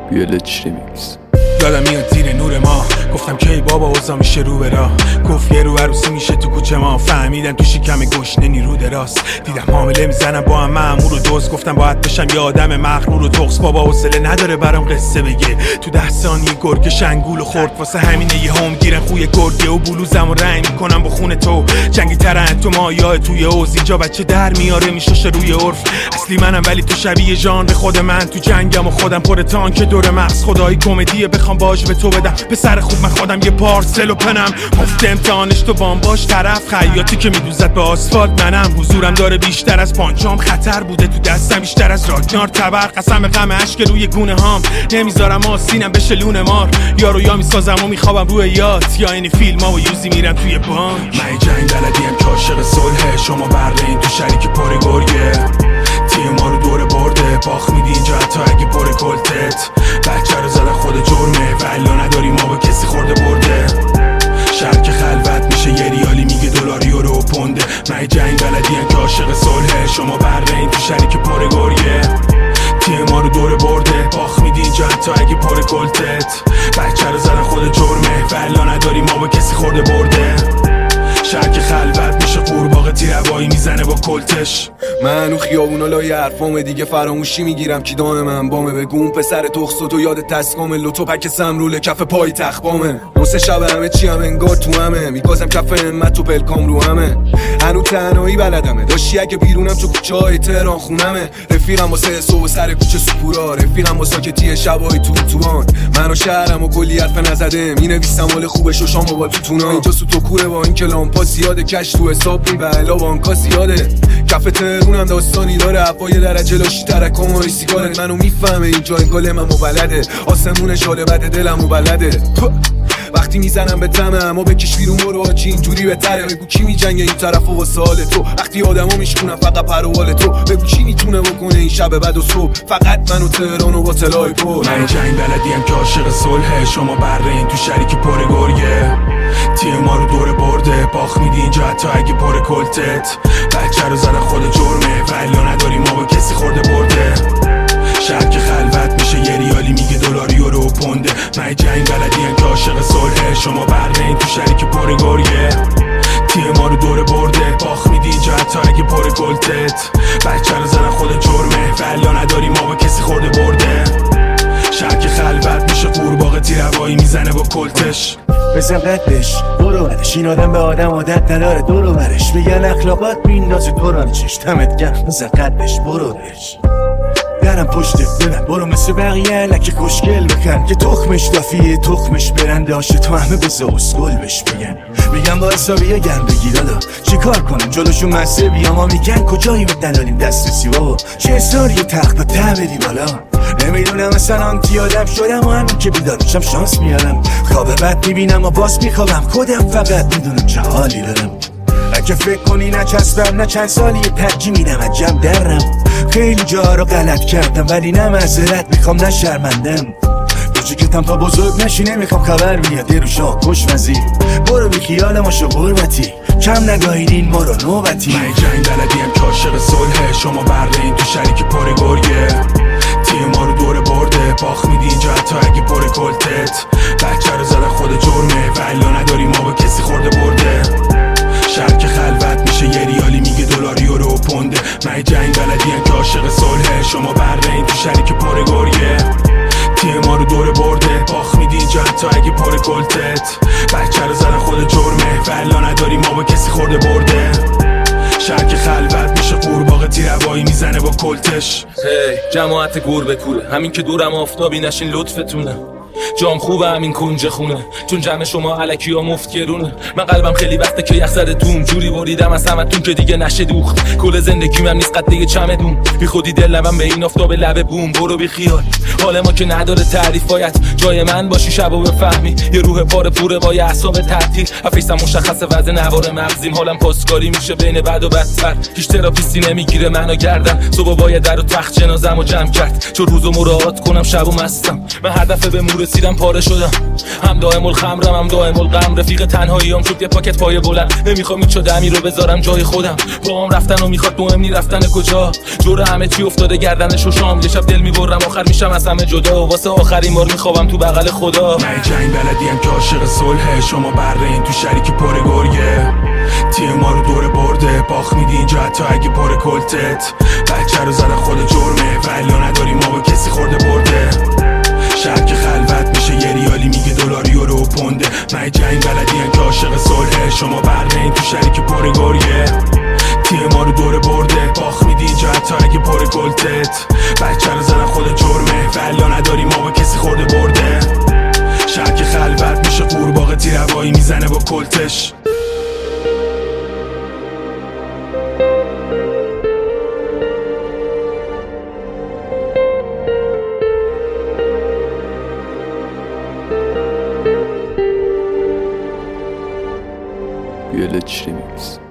بیولوژی ریمیکس. یادم میاد زیر نور ما گفتم که ای بابا اوضاع میشه رو به راه، گفت یه رو عروسی میشه تو کوچه ما، فهمیدن تو شکم گشنه نیرو دراست، دیدم حامله میزنم با هم مأمور و دوست، گفتم باید بشم یه آدم مغرور و تخس، بابا حوصله نداره برام قصه بگه، تو 10 ثانیه گرگ شنگول و خورد، واسه همینه یه هم گیرن خوی گرگه و بلوزم و رنگ میکنم با خون تو، جنگی ترن تو مایا توی اوز، اینجا بچه در میاره میشه روی عرف، اصلی منم ولی تو شبیه ژانر خود من، تو جنگم و خودم پر تانک دور مغز، خدایی کمدیه بخوام باج به تو بدم، پسر خوب من خودم یه پارسل و پنم، گفت امتحانش تو بام باش طرف، خیاطی که میدوزد به آسفالت منم، حضورم داره بیشتر از پانچام، خطر بوده تو دستم بیشتر از راگنار تبر، قسم به غم اشک روی گونه هام، نمیذارم آسینم بشه لونه مار، یارو یا میسازم و میخوابم روی یات، یا اینی فیلم ها و یوزی میرم توی بانک، من جنگ بلدیم که عاشق صلح، شما برین تو شریک پر گرگه، تیم ما رو دور برده، باخ میدی اینجا حتی اگه پر کلتت، بچه رو زدن خود جرمه، ولی نداری ما به کسی خورده برده، شهر که خلوت میشه یه ریالی میگه دلاری و رو پونده، من جنگ بلدیم که عاشق صلح، شما برین تو شریک پر گرگه، تیم ما رو دور برده، باخ میدی اینجا حتی اگه پر کلتت، بچه رو زدن خود جرمه، ولی نداری ما به کسی خورده برده، شهر که خلوت میشه قورباغه تیروایی میزنه با کلتش، من و خیابونا لای حرفامه دیگه فراموشی میگیرم کی دام من بامه، بگون پسر تخص و تو یاد تسکامه، لوتو پک سمرول کف پای تخبامه، نص شب همه چی هم انگار تو همه، میگازم کف همت تو پلکام رو همه، هنو تنهایی بلدمه، داشتی اگه بیرونم تو کوچه های تهران خونمه، رفیقم واسه صبح سر کوچه سپورا، رفیقم واسه ساکتی شبای توان، من و شهرم و کلی حرف نزده، مینویسم حال خوبش و شامو با توتونا، اینجا سو تو کوره با این کلامپا زیاده، کش تو حساب می بلا بانکا زیاده، کف تهرونم داستانی داره، هوای درجه لاشی ترکام و سیگاره، منو میفهمه اینجا انگال منو بلده، آسمونش حال بده دلمو بلده، وقتی میزنم به تمه اما بکش بیرون برو آجی اینجوری بهتره، بگو کی میجنگه این طرف و واسه حال تو، وقتی آدمو میشکنن فقط پروال تو، بگو کی میتونه بکنه این شب بعد و صبح، فقط من و تهران و با طلای پر، من جنگ بلدیم که عاشق صلح، شما برین تو شریک پر گرگه، تیم ما رو دور برده، باخ میدی اینجا حتی اگه پر کلتت، بچه رو زدن خود جرمه، ولی نداری ما با کسی خورده برده، شهر که خلوت میشه یه ریالی میگه دلاری و رو پونده، من جنگ بلدیم که عاشق صلح، شما برین تو شریک پر گرگه، تیم ما رو دور برده، باخ میدی اینجا حتی اگه پر کلتت، بچه رو زدن خود جرمه، ولی نداری ما با کسی خورده برده، شهر که خلوت میشه قورباغه تیروایی میزنه با کلتش، بزن قدش برو برش، این آدم به آدم عادت نداره دورو برش، میگن اخلاقات میندازه دوران چش، دمت گرم بزن قدش برو برش، درم پشتت ببن برو مثل بقیه لکه خوشگل بکن، که تخمش دافیه تخمش برنده هاشه، تو همه بزه اسکل بش بگن، میگن با حسابیه گرم بگیر دادا چیکار کنم جلوشون مسه بیام، ما میگن کجایی به دلالیم دسترسی بابا، چه اصرار یه تخت ته بدی بالا، نمیدونم مثلا آنتی آدم شدم و همین که بیدارشم شانس میارم، خواب بد میبینم و باز میخوابم، خودم فقط میدونم چه حالی دارم، اگه فکر کنی نچسبم نه چند سالی ترجیح میدم عجب درم، خیلی جا رو غلط کردم ولی نه معذرت میخوام نه شرمندم، کوچیکتم تا بزرگ نشی نمیخوام خبر بیاد یه رو شاه خوشمزی، برو بی خیال ما شو غربتی، کم نگاهیدین برو نوبتی، من جنگ بلدیم که عاشق صلح، شما برین تو شریک پر گرگه، تیم ما رو دور برده، باخ میدی اینجا حتی اگه پر کلتت، بچه رو زدن خود جرمه، ولی نداری ما با کسی خورده برده، شهر که خلوت میشه یه ریالی میگه دلاری و رو پونده، من جنگ بلدیم که عاشق صلح، شما برین تو شریک پر گرگه، تیم ما رو دور برده، باخ میدی اینجا حتی اگه پر کلتت، بچه رو زدن خود جرمه، ولی نداری ما با کسی خورده برده، شهر که خلوت میشه قورباغه تیروایی میزنه با کلتش، جماعت گور به کوره، همین که دورم آفتابی نشین لطفتونه، جام خوبه همین کنج خونه، چون جمع شما الکی ها مفت گرونه، من قلبم خیلی وقته که یخ زده دوم، جوری بریدم از همتون که دیگه نشه دوخت، کل زندگیم هم نیست قد چمدون، بی خودی دلم به این آفتاب لبه بوم، برو بی خیال حال ما که نداره تعریف، باید جای من باشی شب و بفهمی، یه روح پاره پوره با یه اعصاب تعطیل، افیسم مشخصه وضع نوار مغزیم، حالم پاسکاری میشه بین بد و بدتر، هیچ تراپیستی نمیگیره منو گردن، صبح باید در و تخت جنازه‌مو جمع کرد، چون روزو مراعات کنم شبو مستم، من هدف به رسیدم پاره شدم. هم دائم الخمرم هم دائم الغم، رفیق تنهاییام شد یه پاکت پای بلند. نمیخوام هیچ دمی رو بذارم جای خودم، باهم رفتن و میخواد مهم نی رفتن کجا. جور همه چی افتاده گردنش و شام، یه شب دل میبرم آخر میشم از همه جدا، واسه آخرین بار میخوابم تو بغل خدا. من جنگ بلدیم که عاشق صلح، شما برین تو شریک پر گرگه. تیم ما رو دور برده، باخت میدی اینجا حتی اگه پر کلتت. بچه رو زدن خود جرمه، ولی نداری ما با کسی خورده برده. شهر که خلوت میشه یه ریالی میگه دلار یورو و پونده. من جنگ بلدیم که عاشق صلح، شما برین تو شریک پر گرگه. تیم ما رو دور برده، باخت میدی اینجا حتی اگه پر کلتت. بچه رو زدن خود جرمه، ولی نداری ما با کسی خورده برده. شهر که خلوت میشه قورباغه تیروایی میزنه با کلتش. Village Remix.